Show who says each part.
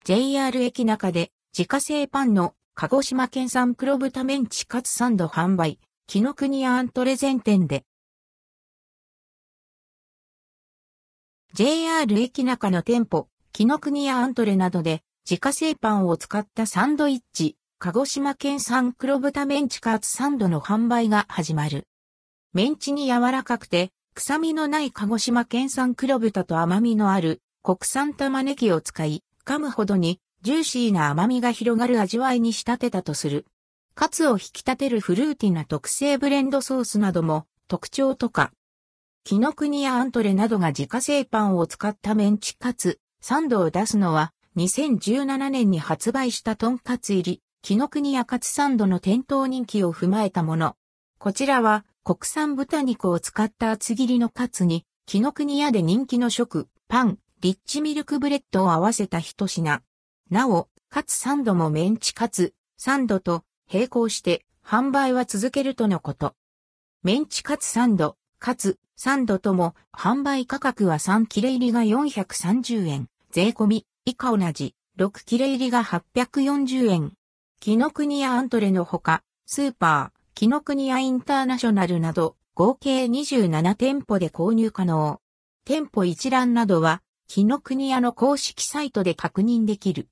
Speaker 1: JR 駅中で自家製パンの鹿児島県産黒豚メンチカツサンド販売。紀ノ国屋アントレ全店で。JR 駅中の店舗、紀ノ国屋アントレなどで自家製パンを使ったサンドイッチ、鹿児島県産黒豚メンチカツサンドの販売が始まる。メンチに柔らかくて、臭みのない鹿児島県産黒豚と甘みのある国産玉ねぎを使い、噛むほどにジューシーな甘みが広がる味わいに仕立てたとする。カツを引き立てるフルーティーな特製ブレンドソースなども特徴とか。紀ノ国屋アントレなどが自家製パンを使ったメンチカツ、サンドを出すのは2017年に発売したトンカツ入り、紀ノ国屋カツサンドの店頭人気を踏まえたもの。こちらは国産豚肉を使った厚切りのカツに、紀ノ国屋で人気の食、パン、リッチミルクブレッドを合わせた一品。なお、カツサンドもメンチカツ、サンドと並行して販売は続けるとのこと。メンチカツサンド、カツ、サンドとも販売価格は3切れ入りが430円、税込み、以下同じ、6切れ入りが840円。紀ノ国屋アントレのほか、スーパー、紀ノ国屋インターナショナルなど、合計27店舗で購入可能。店舗一覧などは、紀ノ国屋の公式サイトで確認できる。